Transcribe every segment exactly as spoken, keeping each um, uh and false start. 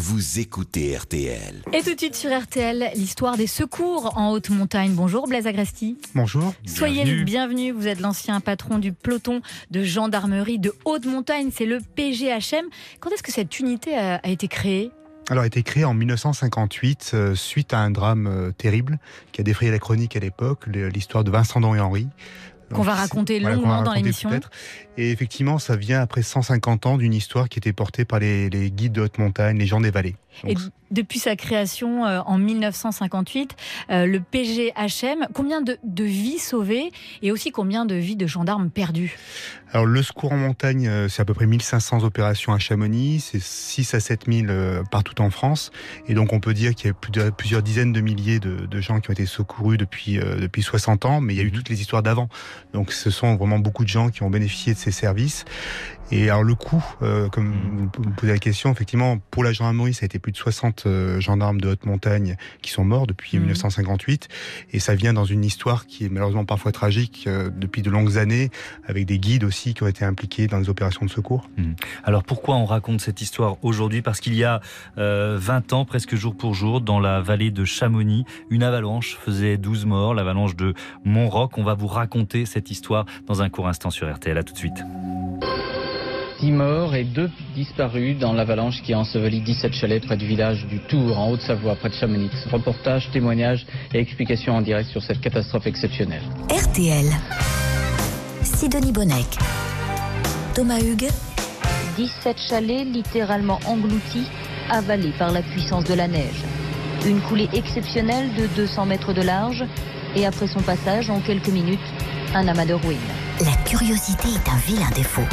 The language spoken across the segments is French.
vous écoutez R T L. Et tout de suite sur R T L, l'histoire des secours en haute montagne. Bonjour Blaise Agresti. Bonjour. Soyez bienvenue. le bienvenu, vous êtes l'ancien patron du peloton de gendarmerie de haute montagne, c'est le P G H M. Quand est-ce que cette unité a, a été créée ? Alors, elle a été créée en mille neuf cent cinquante-huit, euh, suite à un drame euh, terrible qui a défrayé la chronique à l'époque, l'histoire de Vincent Don et Henri. Qu'on va raconter voilà, longuement va raconter dans l'émission. Peut-être. Et effectivement, ça vient après cent cinquante ans d'une histoire qui était portée par les, les guides de haute montagne, les gens des vallées. Donc, et depuis sa création euh, en mille neuf cent cinquante-huit, euh, le P G H M, combien de, de vies sauvées et aussi combien de vies de gendarmes perdues ? Alors le secours en montagne, euh, c'est à peu près mille cinq cents opérations à Chamonix, c'est six à sept mille euh, partout en France. Et donc on peut dire qu'il y a plus de, plusieurs dizaines de milliers de, de gens qui ont été secourus depuis, euh, depuis soixante ans, mais il y a eu toutes les histoires d'avant. Donc ce sont vraiment beaucoup de gens qui ont bénéficié de ces services. Et alors le coût, euh, comme vous me posez la question, effectivement, pour la gendarmerie, ça a été plus de soixante euh, gendarmes de haute montagne qui sont morts depuis mmh. mille neuf cent cinquante-huit. Et ça vient dans une histoire qui est malheureusement parfois tragique euh, depuis de longues années, avec des guides aussi qui ont été impliqués dans les opérations de secours. Mmh. Alors pourquoi on raconte cette histoire aujourd'hui ? Parce qu'il y a euh, vingt ans, presque jour pour jour, dans la vallée de Chamonix, une avalanche faisait douze morts, l'avalanche de Montroc. On va vous raconter cette histoire dans un court instant sur R T L. À tout de suite. dix morts et deux disparus dans l'avalanche qui a enseveli dix-sept chalets près du village du Tour, en Haute-Savoie, près de Chamonix. Reportage, témoignages et explications en direct sur cette catastrophe exceptionnelle. R T L. Sidonie Bonnec. Thomas Hugues. dix-sept chalets littéralement engloutis, avalés par la puissance de la neige. Une coulée exceptionnelle de deux cents mètres de large et après son passage, en quelques minutes, un amas de ruines. La curiosité est un vilain défaut.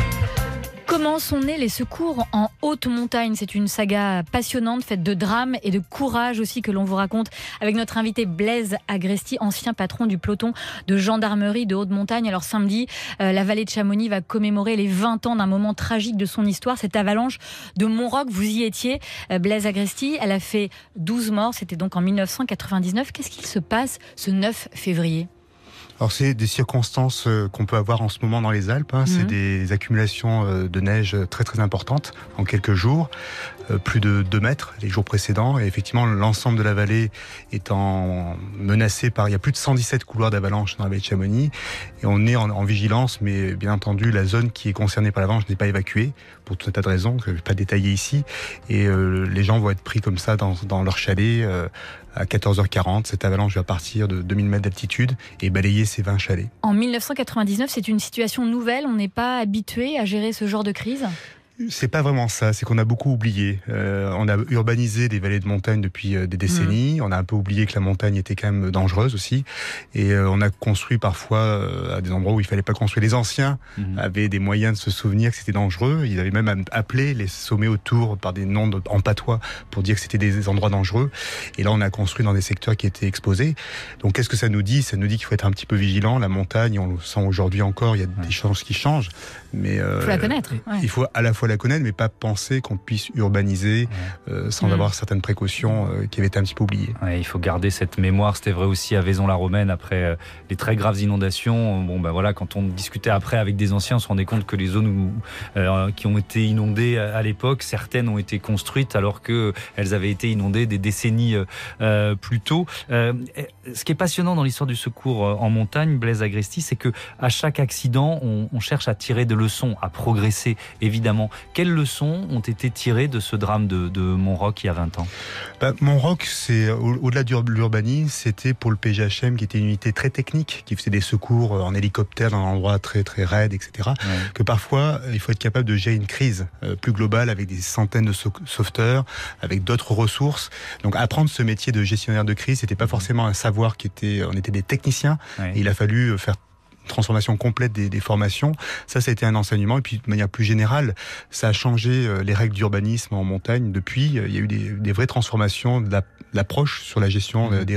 Comment sont nés les secours en haute montagne ? C'est une saga passionnante, faite de drame et de courage aussi que l'on vous raconte avec notre invité Blaise Agresti, ancien patron du peloton de gendarmerie de haute montagne. Alors samedi, euh, la vallée de Chamonix va commémorer les vingt ans d'un moment tragique de son histoire, cette avalanche de Montroc. Vous y étiez, euh, Blaise Agresti. Elle a fait douze morts, c'était donc en mille neuf cent quatre-vingt-dix-neuf. Qu'est-ce qu'il se passe ce neuf février ? Alors c'est des circonstances qu'on peut avoir en ce moment dans les Alpes, hein. mmh. C'est des accumulations de neige très très importantes en quelques jours, euh, plus de deux mètres les jours précédents, et effectivement l'ensemble de la vallée étant menacé par, il y a plus de cent dix-sept couloirs d'avalanche dans la vallée de Chamonix, et on est en, en vigilance, mais bien entendu la zone qui est concernée par l'avalanche n'est pas évacuée, pour tout un tas de raisons que je ne vais pas détailler ici, et euh, les gens vont être pris comme ça dans, dans leur chalet, euh, à quatorze heures quarante, cette avalanche va partir de deux mille mètres d'altitude et balayer ces vingt chalets. En mille neuf cent quatre-vingt-dix-neuf, c'est une situation nouvelle, on n'est pas habitué à gérer ce genre de crise ? C'est pas vraiment ça, c'est qu'on a beaucoup oublié. Euh, on a urbanisé des vallées de montagne depuis euh, des décennies, mmh. on a un peu oublié que la montagne était quand même dangereuse aussi, et euh, on a construit parfois euh, à des endroits où il fallait pas construire. Les anciens mmh. avaient des moyens de se souvenir que c'était dangereux, ils avaient même appelé les sommets autour par des noms de, en patois pour dire que c'était des endroits dangereux, et là on a construit dans des secteurs qui étaient exposés. Donc qu'est-ce que ça nous dit ? Ça nous dit qu'il faut être un petit peu vigilant. La montagne, on le sent aujourd'hui encore, il y a ouais. des choses qui changent, mais euh, il faut la connaître. Ouais. Il faut à la fois la connaître, mais pas penser qu'on puisse urbaniser ouais. euh, sans mmh. avoir certaines précautions euh, qui avaient été un petit peu oubliées. Ouais, il faut garder cette mémoire. C'était vrai aussi à Vaison-la-Romaine après euh, les très graves inondations. Bon, ben voilà, quand on discutait après avec des anciens, on se rendait compte que les zones où, euh, qui ont été inondées à l'époque, certaines ont été construites alors qu'elles avaient été inondées des décennies euh, plus tôt. Euh, ce qui est passionnant dans l'histoire du secours en montagne, Blaise Agresti, c'est que à chaque accident, on, on cherche à tirer des leçons, à progresser, évidemment. Quelles leçons ont été tirées de ce drame de, de Montroc il y a vingt ans ? bah, Montroc, c'est, au, au-delà de l'urbanisme, c'était pour le P G H M, qui était une unité très technique, qui faisait des secours en hélicoptère dans un endroit très, très raide, et cetera. Ouais. Que parfois, il faut être capable de gérer une crise euh, plus globale avec des centaines de sau- sauveteurs, avec d'autres ressources. Donc apprendre ce métier de gestionnaire de crise, c'était pas forcément un savoir qui était... On était des techniciens, ouais. et il a fallu faire transformation complète des, des formations. Ça, ça a été un enseignement. Et puis, de manière plus générale, ça a changé euh, les règles d'urbanisme en montagne. Depuis, euh, il y a eu des, des vraies transformations de la, l'approche sur la gestion euh, des risques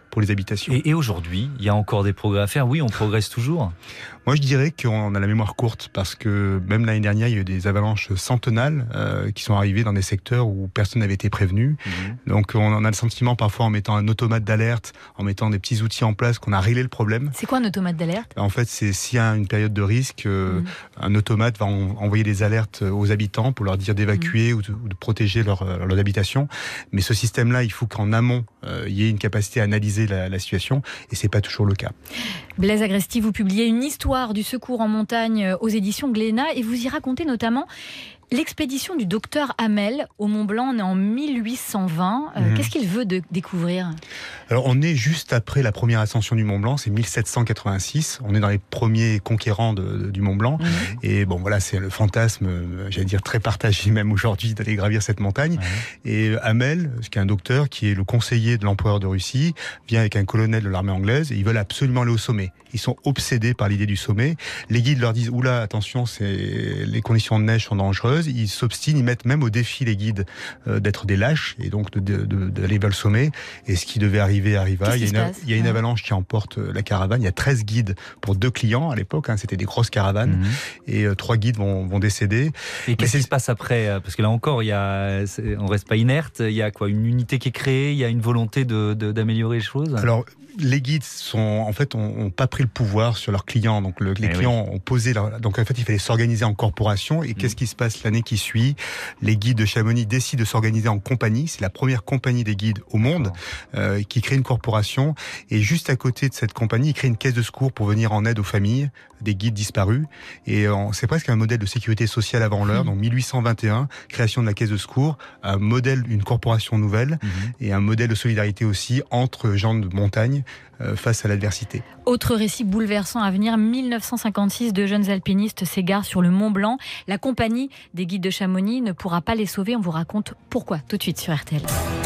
pour les habitations. Et, et aujourd'hui, il y a encore des progrès à faire. Oui, on progresse toujours. Moi, je dirais qu'on a la mémoire courte parce que même l'année dernière, il y a eu des avalanches centenales euh, qui sont arrivées dans des secteurs où personne n'avait été prévenu. Mmh. Donc, on en a le sentiment parfois en mettant un automate d'alerte, en mettant des petits outils en place, qu'on a réglé le problème. C'est quoi un automate d'alerte ? En fait, c'est s'il y a une période de risque, euh, mmh. un automate va en, envoyer des alertes aux habitants pour leur dire d'évacuer mmh. ou, de, ou de protéger leur, leur habitation. Mais ce système-là, il faut qu'en amont, euh, il y ait une capacité à analyser la, la situation, et c'est pas toujours le cas. Blaise Agresti, vous publiez une histoire du secours en montagne aux éditions Glénat et vous y racontez notamment l'expédition du docteur Hamel au Mont Blanc en mille huit cent vingt. Euh, mmh. Qu'est-ce qu'il veut de découvrir ? Alors, on est juste après la première ascension du Mont Blanc, c'est mille sept cent quatre-vingt-six. On est dans les premiers conquérants de, de, du Mont Blanc. Mmh. Et bon, voilà, c'est le fantasme, j'allais dire très partagé même aujourd'hui, d'aller gravir cette montagne. Mmh. Et Hamel, qui est un docteur, qui est le conseiller de l'empereur de Russie, vient avec un colonel de l'armée anglaise et ils veulent absolument aller au sommet. Ils sont obsédés par l'idée du sommet. Les guides leur disent « Oula, attention, c'est... les conditions de neige sont dangereuses ». Ils s'obstinent, ils mettent même au défi les guides euh, d'être des lâches et donc de, de, de, d'aller vers le sommet. Et ce qui devait arriver arriva. Il y a, une, il y a une avalanche qui emporte la caravane. Il y a treize guides pour deux clients à l'époque. Hein, c'était des grosses caravanes. Mmh. Et euh, trois guides vont, vont décéder. Et qu'est-ce qui se passe après ? Parce que là encore, il y a, on reste pas inerte. Il y a quoi ? Une unité qui est créée. Il y a une volonté de, de, d'améliorer les choses. Alors, les guides sont, en fait, ont pas pris le pouvoir sur leurs clients. Donc, le, les eh clients oui. ont posé leur, donc en fait, il fallait s'organiser en corporation. Et mmh. qu'est-ce qui se passe l'année qui suit ? Les guides de Chamonix décident de s'organiser en compagnie. C'est la première compagnie des guides au monde euh, qui crée une corporation. Et juste à côté de cette compagnie, ils créent une caisse de secours pour venir en aide aux familles des guides disparus. Et euh, c'est presque un modèle de sécurité sociale avant l'heure. Mmh. Donc, mille huit cent vingt et un, création de la caisse de secours, un modèle, une corporation nouvelle mmh. et un modèle de solidarité aussi entre gens de montagne face à l'adversité. Autre récit bouleversant à venir, mille neuf cent cinquante-six, deux jeunes alpinistes s'égarent sur le Mont Blanc. La compagnie des guides de Chamonix ne pourra pas les sauver. On vous raconte pourquoi, tout de suite sur R T L.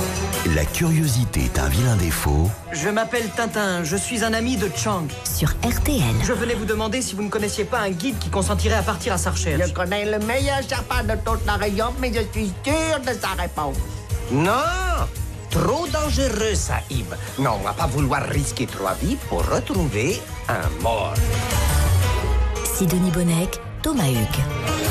La curiosité est un vilain défaut. Je m'appelle Tintin, je suis un ami de Chang. Sur R T L. Je venais vous demander si vous ne connaissiez pas un guide qui consentirait à partir à sa recherche. Je connais le meilleur Sherpa de toute la région, mais je suis sûr de sa réponse. Non! Trop dangereux, Sahib. Non, on va pas vouloir risquer trois vies pour retrouver un mort. Sidonie Bonnec, Thomas Hugues.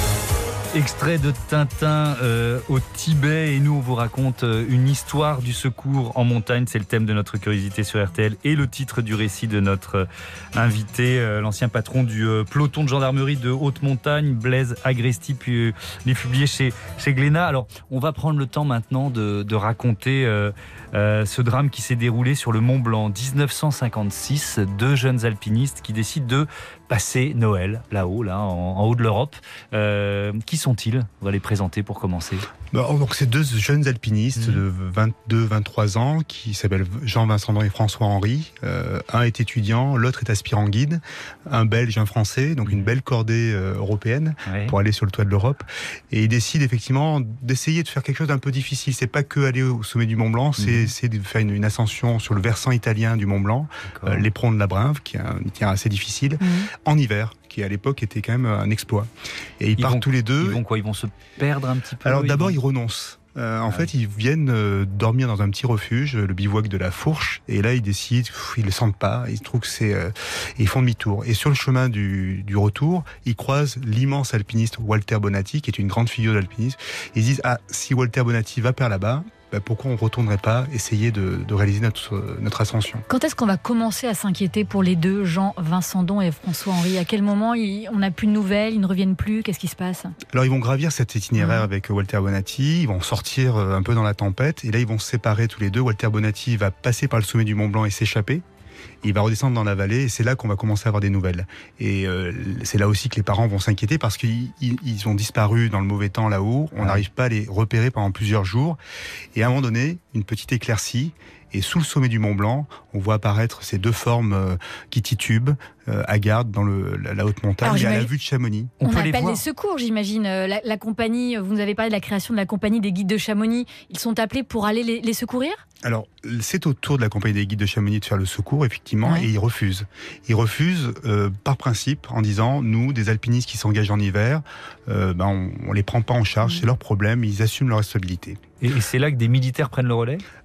Extrait de Tintin euh, au Tibet, et nous on vous raconte euh, une histoire du secours en montagne. C'est le thème de notre curiosité sur R T L et le titre du récit de notre euh, invité, euh, l'ancien patron du euh, peloton de gendarmerie de haute montagne, Blaise Agresti, puis euh, il est publié chez, chez Glénat. Alors on va prendre le temps maintenant de, de raconter euh, euh, ce drame qui s'est déroulé sur le Mont Blanc. dix-neuf cent cinquante-six, deux jeunes alpinistes qui décident de passer Noël là-haut, là, en, en haut de l'Europe. Euh, qui sont-ils ? On va les présenter pour commencer. Donc, c'est deux jeunes alpinistes mmh. de vingt-deux vingt-trois ans qui s'appellent Jean-Vincent et François-Henri. Euh, un est étudiant, l'autre est aspirant guide. Un Belge, un Français, donc une belle cordée euh, européenne ouais. pour aller sur le toit de l'Europe. Et ils décident effectivement d'essayer de faire quelque chose d'un peu difficile. C'est pas que aller au sommet du Mont Blanc, c'est mmh. essayer de faire une, une ascension sur le versant italien du Mont Blanc, euh, l'éperon de la Brinve, qui est un itinéraire assez difficile, mmh. en hiver, qui à l'époque était quand même un exploit. Et ils, ils partent vont, tous les deux. Ils vont quoi ? Ils vont se perdre un petit peu ? Alors d'abord, ils, vont... ils renoncent. Euh, en ah fait, ils viennent euh, dormir dans un petit refuge, le bivouac de la Fourche, et là, ils décident, pff, ils le sentent pas, ils trouvent que c'est, euh, ils font demi-tour. Et sur le chemin du, du retour, ils croisent l'immense alpiniste Walter Bonatti, qui est une grande figure d'alpinisme. Ils disent, ah, si Walter Bonatti va par là-bas, bah, pourquoi on ne retournerait pas essayer de, de réaliser notre, notre ascension ? Quand est-ce qu'on va commencer à s'inquiéter pour les deux, Jean-Vincent et François-Henri ? À quel moment ils, on n'a plus de nouvelles, ils ne reviennent plus ? Qu'est-ce qui se passe ? Alors ils vont gravir cet itinéraire mmh. avec Walter Bonatti, ils vont sortir un peu dans la tempête, et là ils vont se séparer tous les deux. Walter Bonatti va passer par le sommet du Mont Blanc et s'échapper. Il va redescendre dans la vallée et c'est là qu'on va commencer à avoir des nouvelles. Et euh, c'est là aussi que les parents vont s'inquiéter parce qu'ils ils ont disparu dans le mauvais temps là-haut. On n'arrive ouais. pas à les repérer pendant plusieurs jours. Et à un moment donné, une petite éclaircie. Et sous le sommet du Mont Blanc, on voit apparaître ces deux formes euh, qui titubent, euh, à garde dans le, la, la haute montagne et à la vue de Chamonix. On, on peut appelle les, les secours, j'imagine. La, la compagnie, vous nous avez parlé de la création de la compagnie des guides de Chamonix. Ils sont appelés pour aller les, les secourir ? Alors, c'est au tour de la compagnie des guides de Chamonix de faire le secours, effectivement, ouais. et ils refusent. Ils refusent euh, par principe en disant, nous, des alpinistes qui s'engagent en hiver, euh, ben, on, on les prend pas en charge, mmh. c'est leur problème, ils assument leur responsabilité. Et, et c'est là que des militaires prennent le relais ? Alors,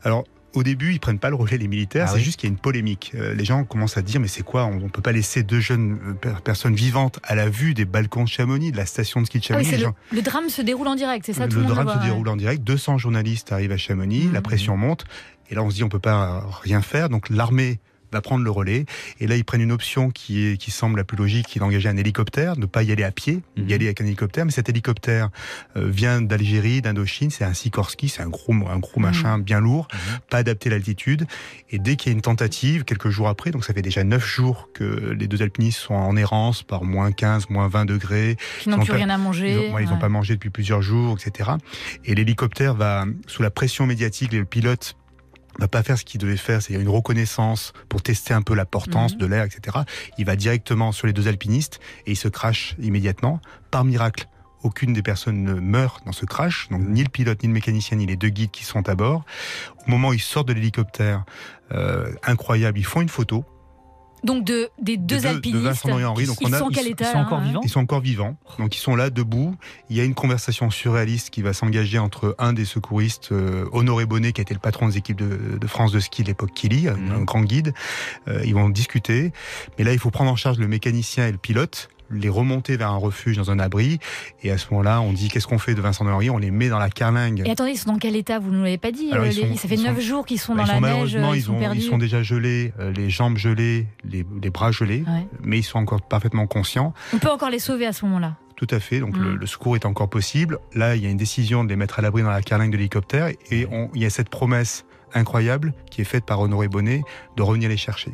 Au début, ils prennent pas le relais, les militaires. Ah c'est oui. juste qu'il y a une polémique. Euh, les gens commencent à dire, mais c'est quoi? On ne peut pas laisser deux jeunes euh, per- personnes vivantes à la vue des balcons de Chamonix, de la station de ski de Ah oui, Chamonix. c'est Les le, gens- le drame se déroule en direct, c'est ça, tout le le monde drame le se voit, déroule ouais. en direct. deux cents journalistes arrivent à Chamonix. Mmh. La pression monte. Et là, on se dit, on peut pas rien faire. Donc, l'armée va prendre le relais. Et là, ils prennent une option qui est, qui semble la plus logique, qui est d'engager un hélicoptère, ne pas y aller à pied, Mhm. y aller avec un hélicoptère. Mais cet hélicoptère euh, vient d'Algérie, d'Indochine. C'est un Sikorsky, c'est un gros, un gros Mhm. machin bien lourd, Mhm. pas adapté à l'altitude. Et dès qu'il y a une tentative, quelques jours après, donc ça fait déjà neuf jours que les deux alpinistes sont en errance par moins quinze, moins vingt degrés. Qui n'ont Ils ont plus pas- rien à manger. Ils n'ont ouais. pas mangé depuis plusieurs jours, et cetera. Et l'hélicoptère va, sous la pression médiatique, le pilote va pas faire ce qu'il devait faire, c'est-à-dire une reconnaissance pour tester un peu la portance Mhm. de l'air, et cetera. Il va directement sur les deux alpinistes et il se crache immédiatement. Par miracle, aucune des personnes ne meurt dans ce crash, donc ni le pilote, ni le mécanicien, ni les deux guides qui sont à bord. Au moment où ils sortent de l'hélicoptère, euh, incroyable, ils font une photo. Donc de, des deux, de deux- alpinistes, de Vincent et Henri. Donc ils on a- sont en ils quel sont- état ils sont là, encore hein vivants Ils sont encore vivants, donc ils sont là debout. Il y a une conversation surréaliste qui va s'engager entre un des secouristes, euh, Honoré Bonnet, qui a été le patron des équipes de, de France de ski de l'époque Kili, un, Mhm. un grand guide. Euh, ils vont discuter, mais là il faut prendre en charge le mécanicien et le pilote, les remonter vers un refuge dans un abri. Et à ce moment-là, on dit qu'est-ce qu'on fait de Vincent et Henri? On les met dans la carlingue. Et attendez, ils sont dans quel état? Vous ne nous l'avez pas dit. Alors, euh, ils les- sont- ça fait ils neuf sont- jours qu'ils sont Bah, dans ils sont la neige, malheureusement, ils ils, sont ont, perdus. ils sont déjà gelés, euh, les jambes gelées, les, les bras gelés, Ouais. mais ils sont encore parfaitement conscients. On peut encore les sauver à ce moment-là. Tout à fait, donc Mm. le, le secours est encore possible. Là, il y a une décision de les mettre à l'abri dans la carlingue de l'hélicoptère et on- il y a cette promesse incroyable qui est faite par Honoré Bonnet de revenir les chercher.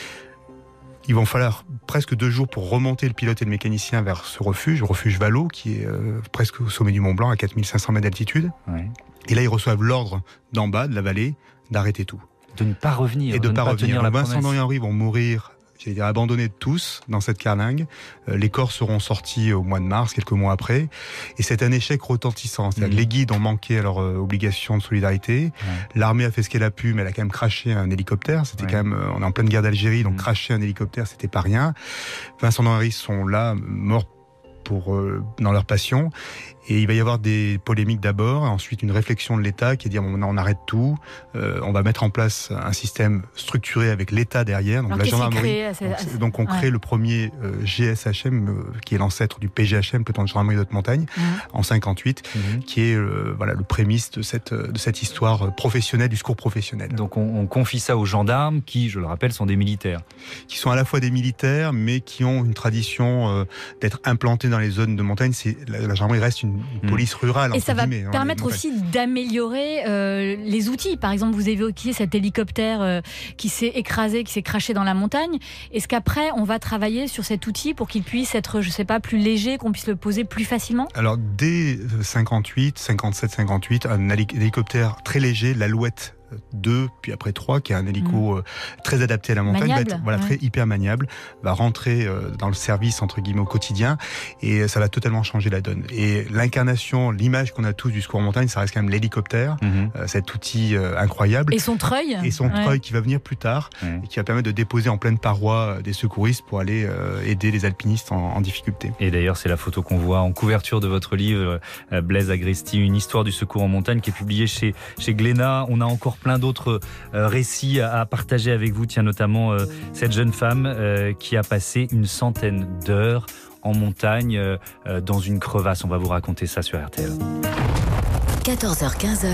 Il va falloir presque deux jours pour remonter le pilote et le mécanicien vers ce refuge, le refuge Valo, qui est euh, presque au sommet du Mont Blanc, à quatre mille cinq cents mètres d'altitude. Ouais. Et là, ils reçoivent l'ordre d'en bas, de la vallée, d'arrêter tout. De ne pas revenir, Et de ne pas, ne pas revenir. tenir la Vincent promesse. et Henri vont mourir, j'allais dire abandonnés de tous, dans cette carlingue. Euh, les corps seront sortis au mois de mars, quelques mois après. Et c'est un échec retentissant. C'est-à-dire Mmh. que les guides ont manqué à leur euh, obligation de solidarité. Ouais. L'armée a fait ce qu'elle a pu, mais elle a quand même craché un hélicoptère. C'était Ouais. quand même, euh, on est en pleine guerre d'Algérie, donc Mmh. cracher un hélicoptère, c'était pas rien. Vincent et Henri sont là, morts pour, euh, dans leur passion. Et il va y avoir des polémiques d'abord, ensuite une réflexion de l'État qui est de dire bon, on arrête tout, euh, on va mettre en place un système structuré avec l'État derrière, donc Alors, la qu'est-ce qui est gendarmerie. créé à ce- Donc, à ce- c'est- donc on ouais. crée le premier euh, G S H M, euh, qui est l'ancêtre du P G H M, peloton de gendarmerie de haute montagne, Mhm. en cinquante-huit, Mhm. qui est euh, voilà le prémisse de cette de cette histoire professionnelle, du secours professionnel, Donc on, on confie ça aux gendarmes qui, je le rappelle, sont des militaires. qui sont à la fois des militaires, mais qui ont une tradition euh, d'être implantés dans les zones de montagne. C'est la, la gendarmerie reste une, une Mhm. police rurale. Et entre ça va guillemets, hein, permettre les aussi d'améliorer euh, les outils. Par exemple, vous évoquiez cet hélicoptère euh, qui s'est écrasé, qui s'est craché dans la montagne. Est-ce qu'après, on va travailler sur cet outil pour qu'il puisse être, je sais pas, plus léger, qu'on puisse le poser plus facilement? Alors, dès cinquante-huit, cinquante-sept, cinquante-huit, un héli- hélicoptère très léger, l'Alouette deux, puis après trois, qui est un hélico euh, très adapté à la montagne, Maniable, va être, voilà, ouais. très hyper maniable, va rentrer euh, dans le service, entre guillemets, au quotidien, et ça va totalement changer la donne. Et l'incarnation, l'image qu'on a tous du secours en montagne, ça reste quand même l'hélicoptère, Mhm. euh, cet outil euh, incroyable. Et son treuil Et son Ouais. treuil qui va venir plus tard, Ouais. et qui va permettre de déposer en pleine paroi euh, des secouristes pour aller euh, aider les alpinistes en, en difficulté. Et d'ailleurs, c'est la photo qu'on voit en couverture de votre livre, euh, Blaise Agresti, une histoire du secours en montagne, qui est publiée chez, chez Glénat. On a encore plein d'autres euh, récits à, à partager avec vous. Tiens, notamment euh, cette jeune femme euh, qui a passé une centaine d'heures en montagne, euh, euh, dans une crevasse. On va vous raconter ça sur R T L. quatorze heures quinze.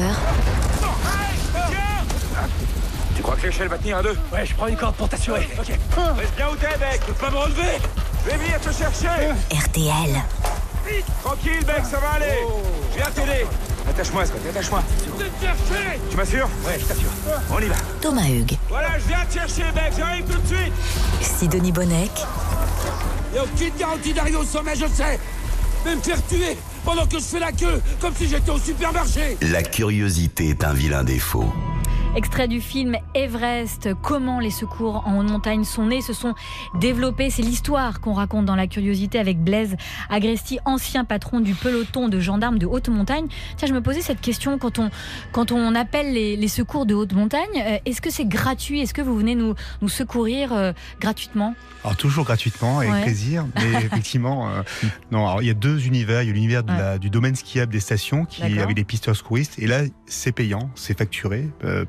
Tu crois que l'échelle va tenir à deux? Ouais, je prends une corde pour t'assurer. Ok. Reste bien où t'es, mec. Tu peux pas me relever? Je vais venir te chercher. R T L. Tranquille, mec, ça va aller. Je viens t'aider. Attache-moi, Scott, attache-moi. Je vais te chercher. Tu m'assures? Ouais, je t'assure. On y va. Thomas Hugues. Voilà, je viens te chercher, mec. J'arrive tout de suite. Sidonie Bonnec. Y'a aucune garantie d'arriver au sommet, je sais. Mais me faire tuer pendant que je fais la queue, comme si j'étais au supermarché. La curiosité est un vilain défaut. Extrait du film Everest, comment les secours en haute montagne sont nés, se sont développés. C'est l'histoire qu'on raconte dans La Curiosité avec Blaise Agresti, ancien patron du peloton de gendarmes de haute montagne. Tiens, je me posais cette question quand on, quand on appelle les, les secours de haute montagne. Euh, est-ce que c'est gratuit? Est-ce que vous venez nous, nous secourir euh, gratuitement? Alors toujours gratuitement, avec Ouais. plaisir, mais effectivement, euh, non. Alors il y a deux univers. Il y a l'univers de Ouais. la- du domaine skiable des stations, qui D'accord. avec des pisteurs secouristes, et là c'est payant, c'est facturé, euh, parce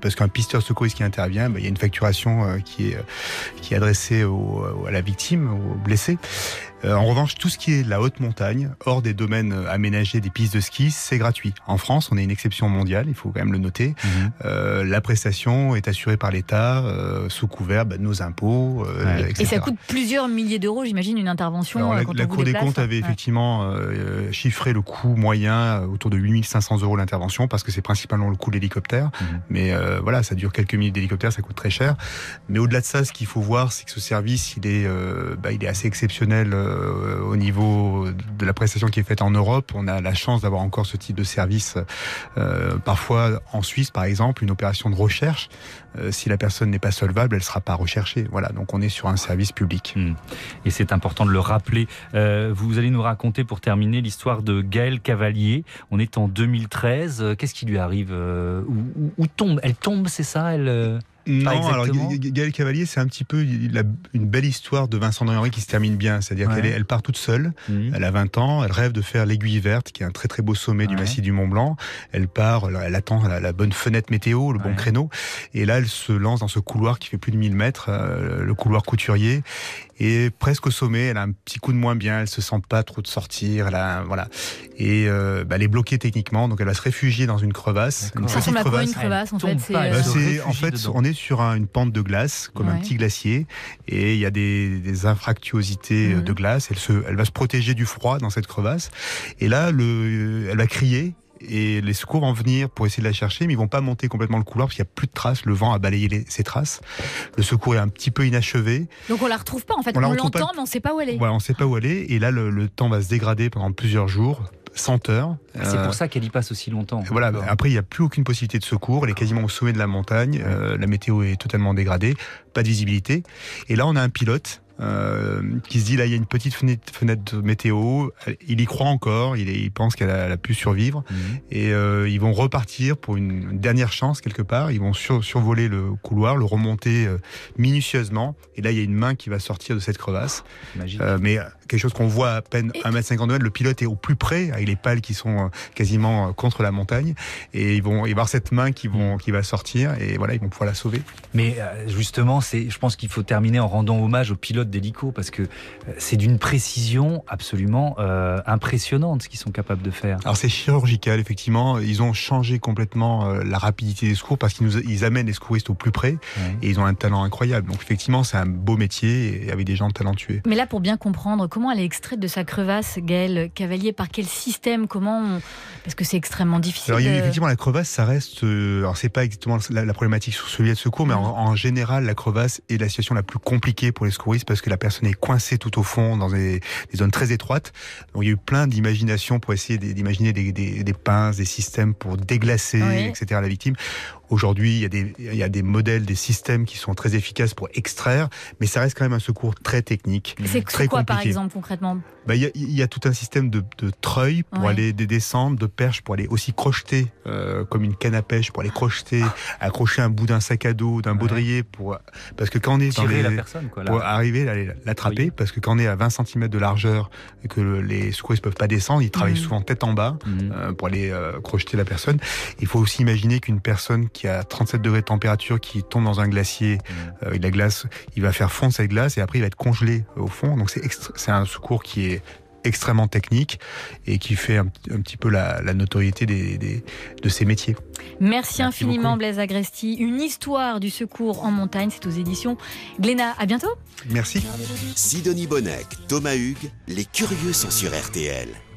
parce qu'un pisteur secouriste qui intervient, bah, il y a une facturation euh, qui est qui est adressée au, à la victime, au blessé. Euh, en revanche, tout ce qui est de la haute montagne, hors des domaines aménagés des pistes de ski, c'est gratuit. En France, on est une exception mondiale, il faut quand même le noter. Mmh. Euh, la prestation est assurée par l'État, euh, sous couvert bah, de nos impôts, euh, ouais. et cetera. Et ça coûte plusieurs milliers d'euros, j'imagine, une intervention. Alors, la, quand la on Cour vous des déplace. comptes avait ouais. effectivement euh, chiffré le coût moyen autour de huit mille cinq cents euros l'intervention, parce que c'est principalement le coût de l'hélicoptère. Mmh. Mais euh, voilà, ça dure quelques minutes d'hélicoptère, ça coûte très cher. Mais au-delà de ça, ce qu'il faut voir, c'est que ce service, il est, euh, bah, il est assez exceptionnel euh, au niveau niveau de la prestation qui est faite en Europe. On a la chance d'avoir encore ce type de service. Euh, parfois, en Suisse, par exemple, une opération de recherche, euh, si la personne n'est pas solvable, elle ne sera pas recherchée. Voilà, donc on est sur un service public. Mmh. Et c'est important de le rappeler. Euh, vous allez nous raconter, pour terminer, l'histoire de Gaëlle Cavalier. On est en deux mille treize. Qu'est-ce qui lui arrive euh, où, où, où tombe Elle tombe, c'est ça elle euh... Non, alors Gaëlle Cavalier, c'est un petit peu la, une belle histoire de Vincent de Henry qui se termine bien. C'est-à-dire ouais. qu'elle est, elle part toute seule, mmh. elle a vingt ans, elle rêve de faire l'Aiguille Verte, qui est un très très beau sommet ouais. du massif du Mont Blanc. Elle part, elle, elle attend la, la bonne fenêtre météo, le ouais. bon créneau. Et là, elle se lance dans ce couloir qui fait plus de mille mètres, euh, le couloir Couturier. Et presque au sommet, elle a un petit coup de moins bien, elle se sent pas trop de sortir, elle a, voilà. Et euh, bah, elle est bloquée techniquement, donc elle va se réfugier dans une crevasse. Une ça ressemble à quoi une crevasse en fait, c'est, bah, c'est En fait, dedans. on est sur un, une pente de glace, comme ouais. un petit glacier, et il y a des, des infractuosités mmh. de glace. Elle, se, elle va se protéger du froid dans cette crevasse. Et là, le, elle va crier. Et les secours vont venir pour essayer de la chercher, mais ils vont pas monter complètement le couloir parce qu'il y a plus de traces. Le vent a balayé les, ces traces. Le secours est un petit peu inachevé. Donc on la retrouve pas en fait. On, on l'entend, pas... mais on sait pas où elle est. Voilà, on sait pas où elle est. Et là, le, le temps va se dégrader pendant plusieurs jours. cent heures. C'est euh, pour ça qu'elle y passe aussi longtemps. Voilà. Après, il n'y a plus aucune possibilité de secours. Elle est quasiment au sommet de la montagne. Euh, la météo est totalement dégradée. Pas de visibilité. Et là, on a un pilote Euh, qui se dit là il y a une petite fenêtre, fenêtre météo, il y croit encore, il, est, il pense qu'elle a, elle a pu survivre mmh. et euh, ils vont repartir pour une, une dernière chance quelque part, ils vont sur, survoler le couloir, le remonter euh, minutieusement et là il y a une main qui va sortir de cette crevasse, euh, mais quelque chose qu'on voit à peine un mètre cinquante de mètre, le pilote est au plus près avec les pales qui sont euh, quasiment contre la montagne et ils vont y avoir cette main qui, vont, qui va sortir et voilà ils vont pouvoir la sauver. Mais euh, justement c'est, je pense qu'il faut terminer en rendant hommage au pilote d'hélico parce que c'est d'une précision absolument euh, impressionnante ce qu'ils sont capables de faire. Alors c'est chirurgical effectivement, ils ont changé complètement euh, la rapidité des secours parce qu'ils nous, ils amènent les secouristes au plus près ouais. et ils ont un talent incroyable. Donc effectivement c'est un beau métier et avec des gens talentueux. Mais là pour bien comprendre, comment elle est extraite de sa crevasse, Gaëlle Cavalier, par quel système, comment on... Parce que c'est extrêmement difficile. Alors de... effectivement la crevasse ça reste, euh, alors c'est pas exactement la, la problématique sur celui de secours, mais en, en général la crevasse est la situation la plus compliquée pour les secouristes parce que la personne est coincée tout au fond dans des, des zones très étroites. Donc il y a eu plein d'imagination pour essayer d'imaginer des, des, des pinces, des systèmes pour déglacer, oui. et cetera la victime. Aujourd'hui, il y a des, il y a des modèles, des systèmes qui sont très efficaces pour extraire, mais ça reste quand même un secours très technique. C'est très quoi, compliqué. Par exemple, concrètement ? Bah, il, y a, il y a tout un système de, de treuils pour ouais. aller descendre, de perches pour aller aussi crocheter, euh, comme une canne à pêche, pour aller crocheter, accrocher un bout d'un sac à dos, d'un ouais. baudrier, pour, parce que quand on est Tirer dans les, la personne, quoi, là. Pour arriver à l'attraper, oui. parce que quand on est à vingt centimètres de largeur et que le, les secouristes peuvent pas descendre, ils travaillent mmh. souvent tête en bas mmh. euh, pour aller euh, crocheter la personne. Il faut aussi imaginer qu'une personne qui a trente-sept degrés de température, qui tombe dans un glacier, mmh. euh, et la glace, il va faire fondre cette glace et après il va être congelé au fond. Donc c'est extra- c'est un secours qui est extrêmement technique et qui fait un, un petit peu la, la notoriété des, des, de ces métiers. Merci, Merci infiniment beaucoup. Blaise Agresti. Une histoire du secours en montagne, c'est aux éditions Glénat. À bientôt. Merci. Sidonie Bonnec, Thomas Hugues, les curieux sont sur R T L.